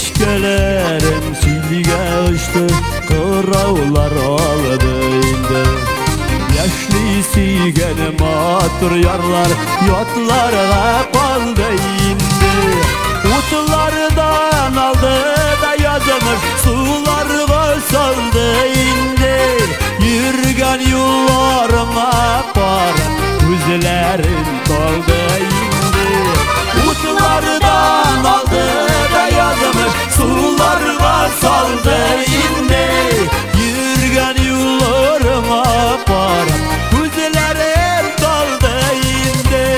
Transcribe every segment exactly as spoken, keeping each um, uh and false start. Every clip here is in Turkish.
Çeşkelerim silge uçtu, kıravlar aldı indi. Yaşlısı gene matur yarlar, yotlarga kaldı indi. Utlardan aldı da yazmış, sularga saldı indi. Yürgen yollarıma para, gözlerim kaldı indi. Utlardan aldı da yazmış, sularga saldı indi. Yürgen yollarıma para, gözlerim kaldı indi.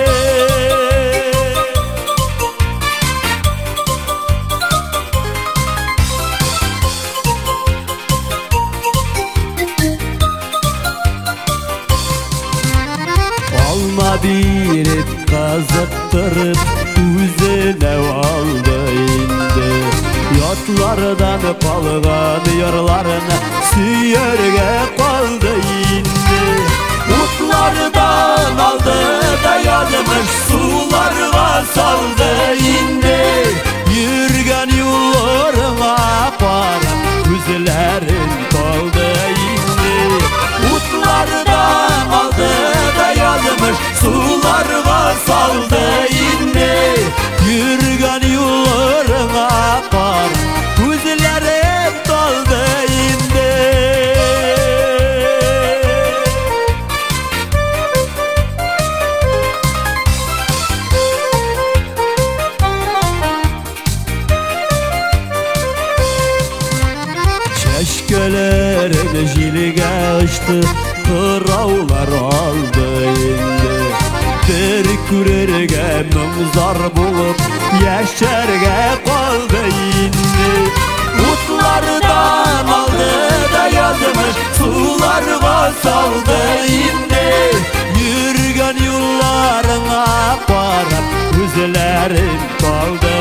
Alma bir et kazıttırıp üzerine aldı indi. Yatlardan kalgan yarlarına süyerge kaldı indi. Utlardan aldı da yazmış, sularga saldı indi. Yürgen yollarına para, gözlerin kaldı indi. Utlardan aldı da yazmış, sularga saldı indi. Yürgen yollarına para, gözlerim kaldı indi. Çeşkelerin jilge uçtu, kıravlar aldı indi. Bir kürerge münzar bulup yaşarga kaldı indi. Utlardan aldı da yazmış, sularga saldı indi. Yürgen yollarına para, gözlerim kaldı